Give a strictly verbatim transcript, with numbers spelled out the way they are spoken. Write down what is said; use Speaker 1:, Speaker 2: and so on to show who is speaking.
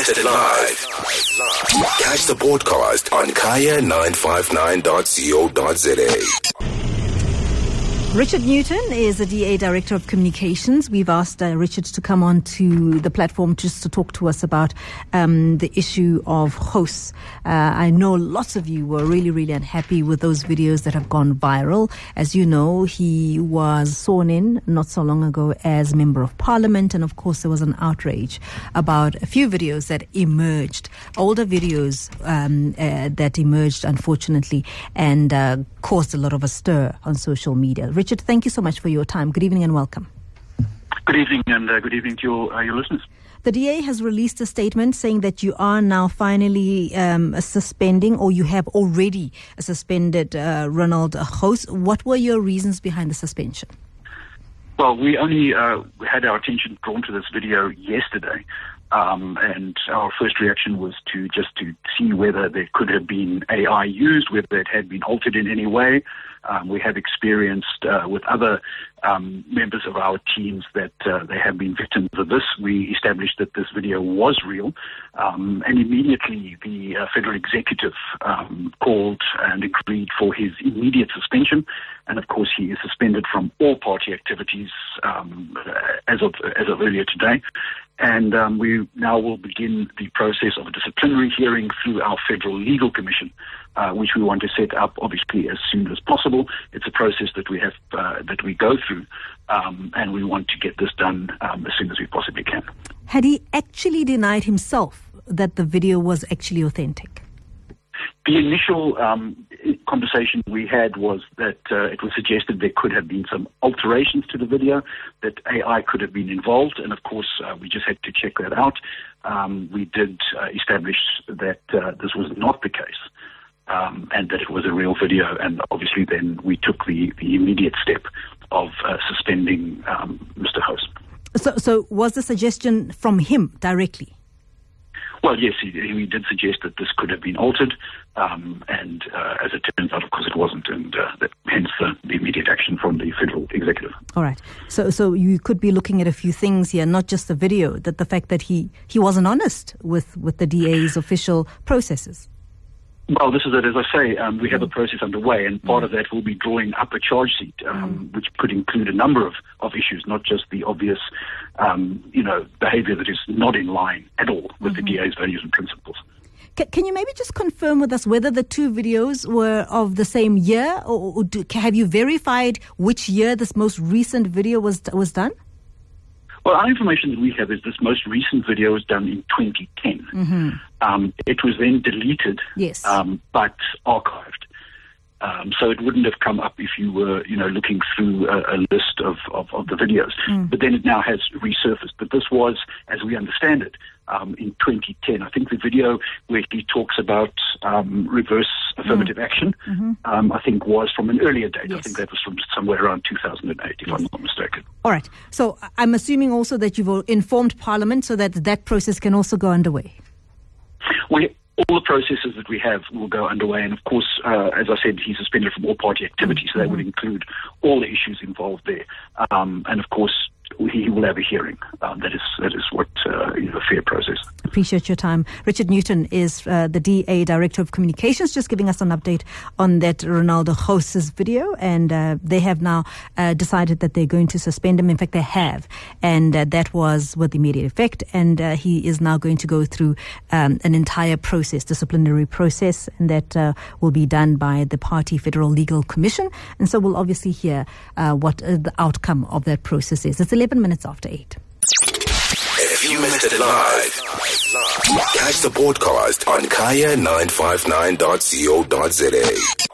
Speaker 1: missed it live, catch the podcast on kaya nine five nine dot co dot za.
Speaker 2: Richard Newton is the D A Director of Communications. We've asked uh, Richard to come on to the platform just to talk to us about um, the issue of hosts. Uh, I know lots of you were really, really unhappy with those videos that have gone viral. As you know, he was sworn in not so long ago as Member of Parliament, and of course there was an outrage about a few videos that emerged, older videos um, uh, that emerged, unfortunately, and uh, caused a lot of a stir on social media. Richard, thank you so much for your time. Good evening and welcome.
Speaker 3: Good evening, and uh, good evening to your, uh, your listeners.
Speaker 2: The D A has released a statement saying that you are now finally um, suspending, or you have already suspended uh, Ronald Gous. What were your reasons behind the suspension?
Speaker 3: Well, we only uh, had our attention drawn to this video yesterday. Um, and our first reaction was to just to see whether there could have been A I used, whether it had been altered in any way. Um, we have experienced uh, with other um, members of our teams that uh, they have been victims of this. We established that this video was real, um, and immediately the uh, federal executive um, called and agreed for his immediate suspension. And of course, he is suspended from all party activities um, as of as of earlier today. And um, we now will begin the process of a disciplinary hearing through our Federal Legal Commission, uh, which we want to set up, obviously, as soon as possible. It's a process that we have uh, that we go through, um, and we want to get this done um, as soon as we possibly can.
Speaker 2: Had he actually denied himself that the video was actually authentic?
Speaker 3: The initial um, conversation we had was that uh, it was suggested there could have been some alterations to the video, that A I could have been involved, and of course uh, we just had to check that out. Um, we did uh, establish that uh, this was not the case, um, and that it was a real video, and obviously then we took the, the immediate step of uh, suspending um, Mister Gous. So,
Speaker 2: so was the suggestion from him directly?
Speaker 3: Well, yes, he, he did suggest that this could have been altered, um, and uh, as it turns out, of course, it wasn't, and uh, that, hence the, the immediate action from the federal executive.
Speaker 2: All right. So, so you could be looking at a few things here, not just the video, that the fact that he, he wasn't honest with, with the D A's official processes.
Speaker 3: Well, this is it. As I say, um, we have a process underway, and part of that will be drawing up a charge sheet, um, which could include a number of, of issues, not just the obvious, um, you know, behaviour that is not in line at all with mm-hmm. the D A's values and principles.
Speaker 2: Can, can you maybe just confirm with us whether the two videos were of the same year, or, or do, have you verified which year this most recent video was was done?
Speaker 3: Well, our information that we have is this most recent video was done in twenty ten. Mm-hmm. Um, it was then deleted,
Speaker 2: yes.
Speaker 3: um, but archived. Um, so it wouldn't have come up if you were, you know, looking through a, a list of, of, of the videos. Mm. But then it now has resurfaced. But this was, as we understand it, um, in twenty ten. I think the video where he talks about um, reverse affirmative mm. action, mm-hmm. um, I think was from an earlier date. Yes. I think that was from somewhere around two thousand eight, if yes. I'm not mistaken.
Speaker 2: All right. So I'm assuming also that you've informed Parliament so that that process can also go underway.
Speaker 3: We All the processes that we have will go underway, and of course, uh, as I said, he's suspended from all party activities, so that would include all the issues involved there. Um, and of course, he will have a hearing. Um, that is that is what uh, you know, a fair process.
Speaker 2: Appreciate your time. Richard Newton is uh, the D A Director of Communications, just giving us an update on that Ronaldo Gous' video, and uh, they have now uh, decided that they're going to suspend him. In fact, they have, and uh, that was with immediate effect, and uh, he is now going to go through um, an entire process, disciplinary process, and that uh, will be done by the Party Federal Legal Commission, and so we'll obviously hear uh, what uh, the outcome of that process is. It's eleven minutes after eight.
Speaker 1: If you missed it live, catch the podcast on kaya nine five nine dot co dot za.